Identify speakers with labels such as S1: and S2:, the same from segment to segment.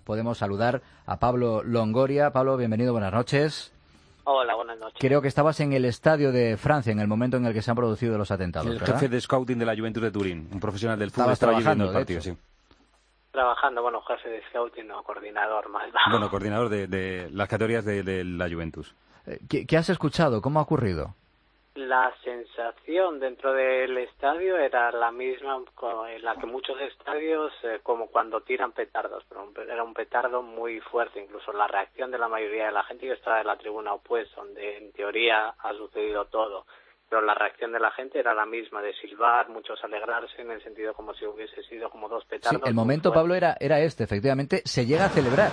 S1: podemos saludar a Pablo Longoria. Pablo, bienvenido, buenas noches.
S2: Hola, buenas noches.
S1: Creo que estabas en el estadio de Francia en el momento en el que se han producido los atentados,
S3: El
S1: ¿verdad?
S3: jefe de scouting de la Juventus de Turín, un profesional del fútbol,
S1: Estabas
S3: estaba
S1: trabajando,
S3: viendo el partido, sí.
S2: Trabajando, bueno, jefe de scouting, no, coordinador más.
S3: Bueno, coordinador de las categorías de la Juventus.
S1: ¿Qué has escuchado? ¿Cómo ha ocurrido?
S2: La sensación dentro del estadio era la misma en la que muchos estadios, como cuando tiran petardos, pero era un petardo muy fuerte, incluso la reacción de la mayoría de la gente. Yo estaba en la tribuna opuesta, donde en teoría ha sucedido todo, pero la reacción de la gente era la misma, de silbar, muchos alegrarse, en el sentido como si hubiese sido como dos petardos.
S1: Sí, el momento, Pablo, era este, efectivamente, se llega a celebrar.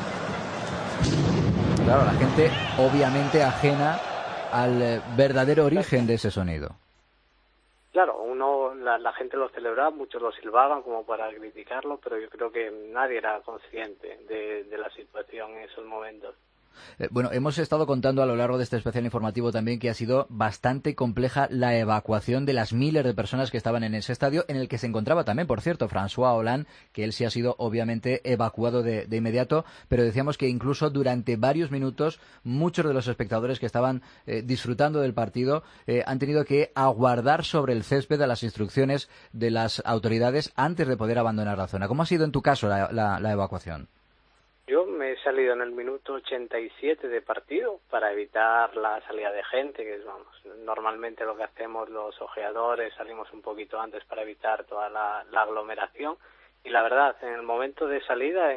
S1: Claro, la gente obviamente ajena al verdadero origen de ese sonido.
S2: Claro, la gente lo celebraba, muchos lo silbaban como para criticarlo, pero yo creo que nadie era consciente de la situación en esos momentos.
S1: Bueno, hemos estado contando a lo largo de este especial informativo también que ha sido bastante compleja la evacuación de las miles de personas que estaban en ese estadio, en el que se encontraba también, por cierto, François Hollande, que él sí ha sido obviamente evacuado de inmediato, pero decíamos que incluso durante varios minutos muchos de los espectadores que estaban disfrutando del partido han tenido que aguardar sobre el césped a las instrucciones de las autoridades antes de poder abandonar la zona. ¿Cómo ha sido en tu caso la evacuación?
S2: Yo me he salido en el minuto 87 de partido para evitar la salida de gente, que es, vamos, normalmente lo que hacemos los ojeadores, salimos un poquito antes para evitar toda la aglomeración. Y la verdad, en el momento de salida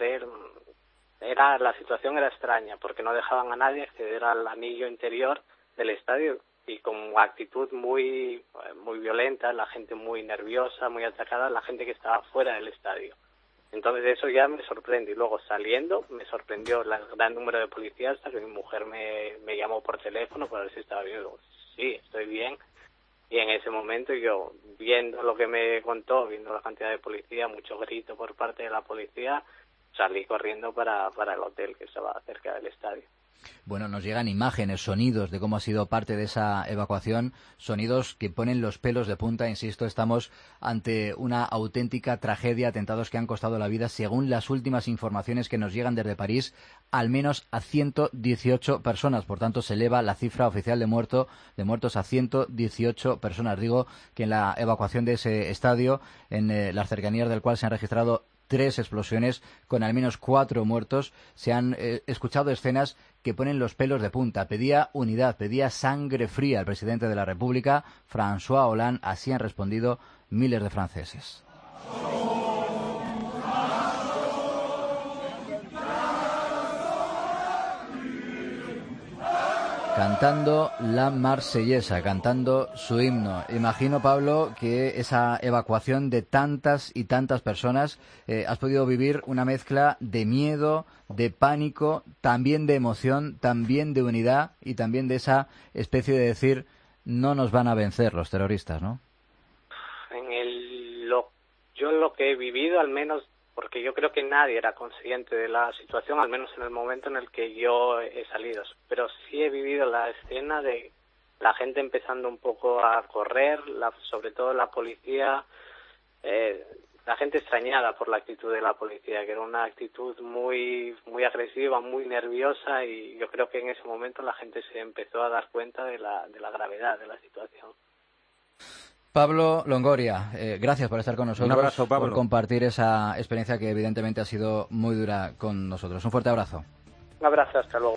S2: la situación era extraña, porque no dejaban a nadie acceder al anillo interior del estadio, y con actitud muy violenta, la gente muy nerviosa, muy atacada, la gente que estaba fuera del estadio. Entonces eso ya me sorprende, y luego saliendo me sorprendió el gran número de policías, hasta que mi mujer me llamó por teléfono para ver si estaba bien. Digo, sí, estoy bien. Y en ese momento yo, viendo lo que me contó, viendo la cantidad de policía, mucho grito por parte de la policía, salí corriendo para el hotel que estaba cerca del estadio.
S1: Bueno, nos llegan imágenes, sonidos de cómo ha sido parte de esa evacuación, sonidos que ponen los pelos de punta. Insisto, estamos ante una auténtica tragedia, atentados que han costado la vida, según las últimas informaciones que nos llegan desde París, al menos a 118 personas. Por tanto, se eleva la cifra oficial de muertos a 118 personas. Digo que en la evacuación de ese estadio, en las cercanías del cual se han registrado 3 explosiones con al menos 4 muertos, se han escuchado escenas que ponen los pelos de punta. Pedía unidad, pedía sangre fría al presidente de la República, François Hollande. Así han respondido miles de franceses. Cantando la Marsellesa, cantando su himno. Imagino, Pablo, que esa evacuación de tantas y tantas personas, has podido vivir una mezcla de miedo, de pánico, también de emoción, también de unidad y también de esa especie de decir, no nos van a vencer los terroristas, ¿no?
S2: Yo lo que he vivido, al menos, porque yo creo que nadie era consciente de la situación, al menos en el momento en el que yo he salido. Pero sí he vivido la escena de la gente empezando un poco a correr, sobre todo la policía, la gente extrañada por la actitud de la policía, que era una actitud muy agresiva, muy nerviosa, y yo creo que en ese momento la gente se empezó a dar cuenta de la gravedad de la situación.
S1: Pablo Longoria, gracias por estar con nosotros.
S3: Un abrazo, Pablo.
S1: Por compartir esa experiencia que evidentemente ha sido muy dura con nosotros. Un fuerte abrazo.
S2: Un abrazo, hasta luego.